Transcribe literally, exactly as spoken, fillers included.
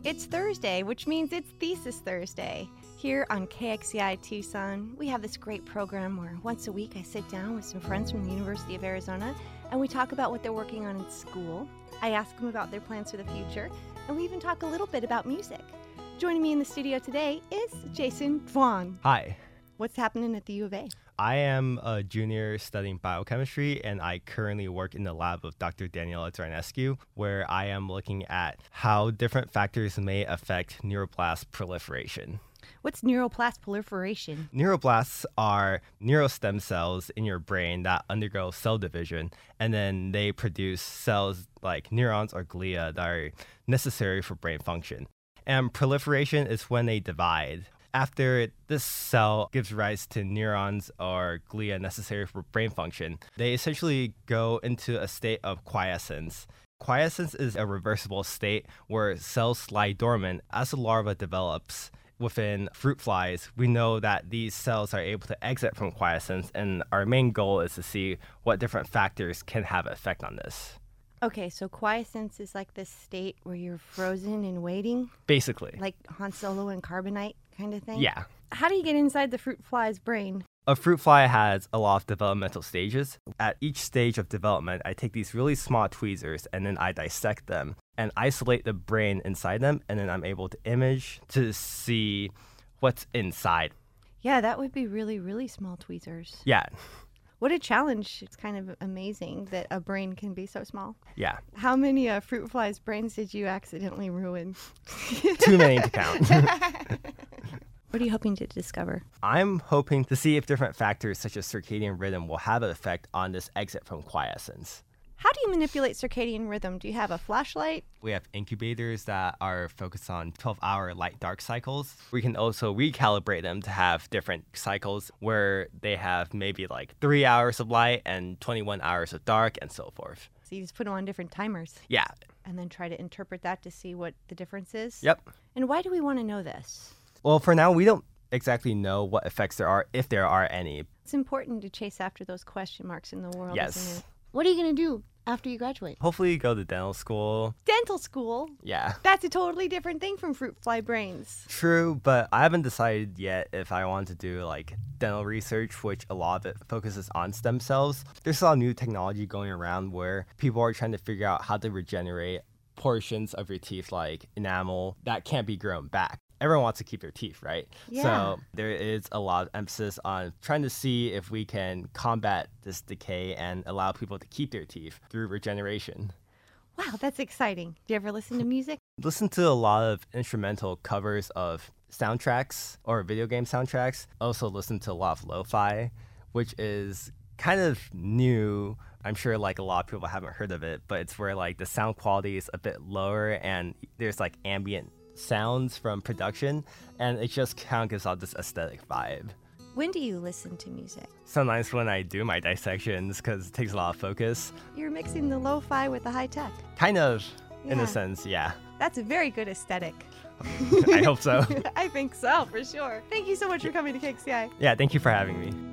It's Thursday, which means it's Thesis Thursday. Here on K X C I Tucson, we have this great program where once a week I sit down with some friends from the University of Arizona and we talk about what they're working on in school. I ask them about their plans for the future, and we even talk a little bit about music. Joining me in the studio today is Jason Dwan. Hi. What's happening at the U of A? I am a junior studying biochemistry, and I currently work in the lab of Doctor Daniela Zarnescu, where I am looking at how different factors may affect neuroblast proliferation. What's neuroblast proliferation? Neuroblasts are neurostem cells in your brain that undergo cell division, and then they produce cells like neurons or glia that are necessary for brain function. And proliferation is when they divide. After this cell gives rise to neurons or glia necessary for brain function, they essentially go into a state of quiescence. Quiescence is a reversible state where cells lie dormant as the larva develops. Within fruit flies, we know that these cells are able to exit from quiescence, and our main goal is to see what different factors can have an effect on this. Okay, so quiescence is like this state where you're frozen and waiting? Basically. Like Han Solo and Carbonite kind of thing? Yeah. How do you get inside the fruit fly's brain? A fruit fly has a lot of developmental stages. At each stage of development, I take these really small tweezers and then I dissect them and isolate the brain inside them, and then I'm able to image to see what's inside. Yeah, that would be really, really small tweezers. Yeah. What a challenge. It's kind of amazing that a brain can be so small. Yeah. How many uh, fruit flies' brains did you accidentally ruin? Too many to count. What are you hoping to discover? I'm hoping to see if different factors such as circadian rhythm will have an effect on this exit from quiescence. How do you manipulate circadian rhythm? Do you have a flashlight? We have incubators that are focused on twelve-hour light-dark cycles. We can also recalibrate them to have different cycles where they have maybe like three hours of light and twenty-one hours of dark and so forth. So you just put them on different timers? Yeah. And then try to interpret that to see what the difference is? Yep. And why do we want to know this? Well, for now, we don't exactly know what effects there are, if there are any. It's important to chase after those question marks in the world, Yes. isn't it? What are you going to do after you graduate? Hopefully go to dental school. Dental school? Yeah. That's a totally different thing from fruit fly brains. True, but I haven't decided yet if I want to do like dental research, which a lot of it focuses on stem cells. There's a lot of new technology going around where people are trying to figure out how to regenerate portions of your teeth, like enamel, that can't be grown back. Everyone wants to keep their teeth, right? Yeah. So there is a lot of emphasis on trying to see if we can combat this decay and allow people to keep their teeth through regeneration. Wow, that's exciting. Do you ever listen to music? Listen to a lot of instrumental covers of soundtracks or video game soundtracks. Also listen to a lot of lo-fi, which is kind of new. I'm sure like a lot of people haven't heard of it, but it's where like the sound quality is a bit lower and there's like ambient sounds from production, and it just kind of gives off this aesthetic vibe. When do you listen to music? Sometimes when I do my dissections, because it takes a lot of focus. You're mixing the lo-fi with the high-tech. Kind of, in Yeah. a sense, yeah. That's a very good aesthetic. I hope so. I think so, for sure. Thank you so much for coming to K X C I. Yeah, thank you for having me.